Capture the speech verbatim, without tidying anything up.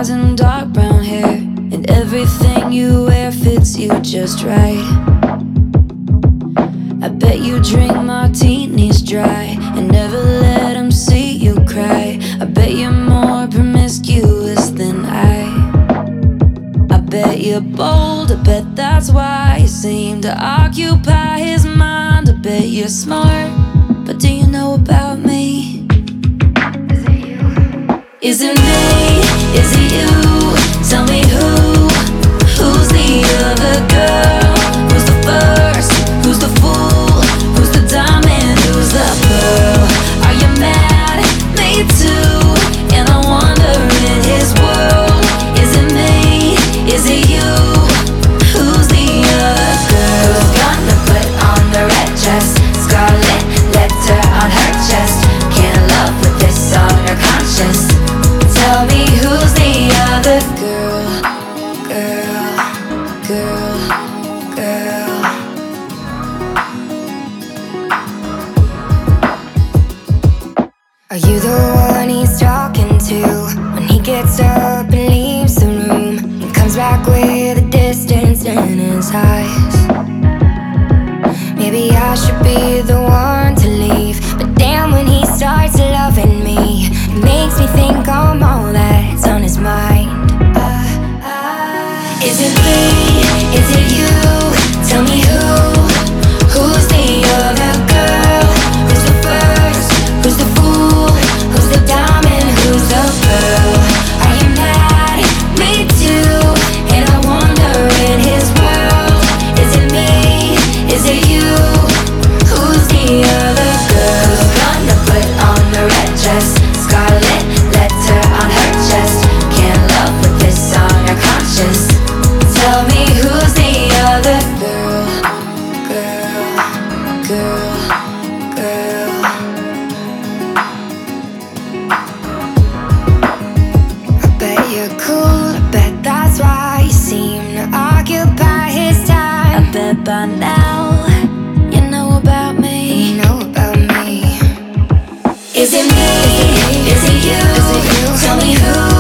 eyes and dark brown hair, and everything you wear fits you just right. I bet you drink martinis dry and never let them see you cry. I bet you're more promiscuous than I. I bet you're bold, I bet that's why you seem to occupy his mind. I bet you're smart, but do you know about me? Is it me? Is it you? Tell me who, who's the other girl? Who's the first? Who's the fool? Who's the diamond? Who's the pearl? Are you mad? Me too. And I wonder in his world, is it me? Is it you? Who's the other girl? Who's gonna put on the red dress? Scarlet letter on her chest. Can't love with this on her conscience. Tell me who's the other Girl, girl, girl, girl. Are you the one he's talking to when he gets up and leaves the room and comes back with a distance in his eyes? Maybe I should be the one to leave, but damn, when he starts loving me, it makes me think I'm all that's on his mind. uh, uh, Is it me? Is it you? Tell me who, who's the other girl? Who's the first? Who's the fool? Who's the diamond? Who's the pearl? Are you mad? Me too. And I wonder in his world, is it me? Is it you? Who's the other girl? Who's gonna put on the red dress? Scarlet letter on her chest. Can't love with this on her conscience. Tell me who's the other Girl, girl, girl, girl. I bet you're cool, I bet that's why you seem to occupy his time. I bet by now you know about me. You know about me. Is it me? Is it you? Is it you? Tell me who,